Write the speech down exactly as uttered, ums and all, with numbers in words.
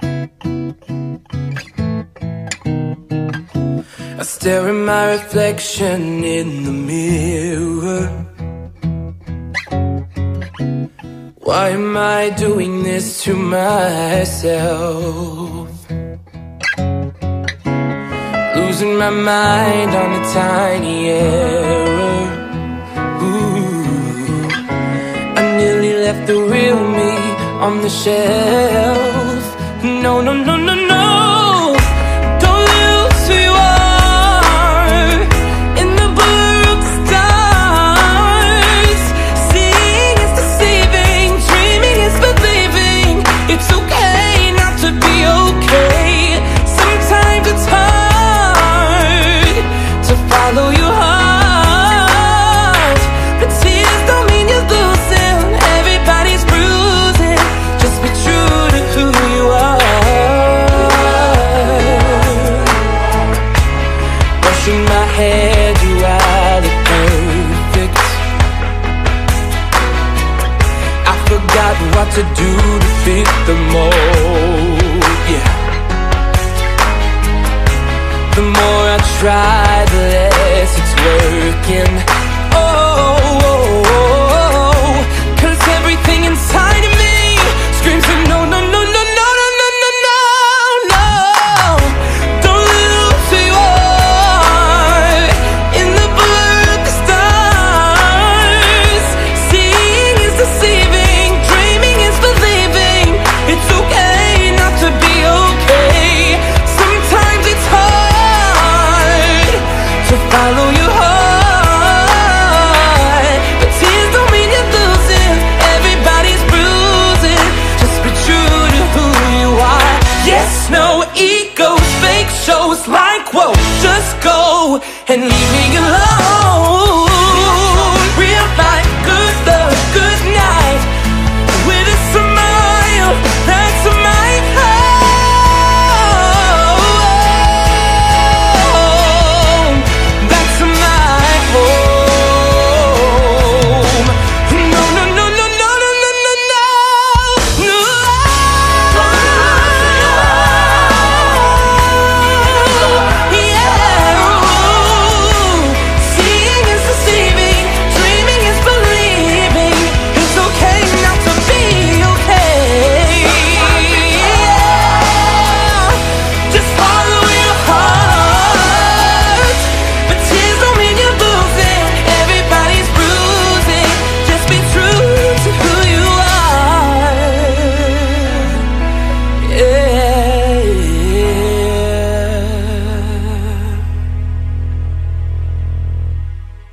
I stare at my reflection in the mirror. Why am I doing this to myself? Losing my mind on a tiny error. Ooh, I nearly left the real me on the shelf. No, no, no, no, no. Don't lose who you are in the blur of the stars. Seeing is deceiving, dreaming is believing. It's okay not to be okay. Sometimes it's hard to follow your heart, but tears don't mean you're losing. Everybody's bruising. Just be true to who you are. Brushing my hair, do I look perfect? I forgot what to do to fit the mold. Yeah. The more I try, the less it's working. Oh, oh, oh, 'cause everything inside of me screams no, no, no, no, no, no, no, no, no, no. Don't lose who you are in the blur of the stars. Seeing is deceiving, dreaming is believing. It's okay not to be okay. Sometimes it's hard to follow your heart, but tears don't mean you're losing. Everybody's bruising. Just be true to who you are. Yes, no egos, fake shows like whoa. Just go and leave me alone.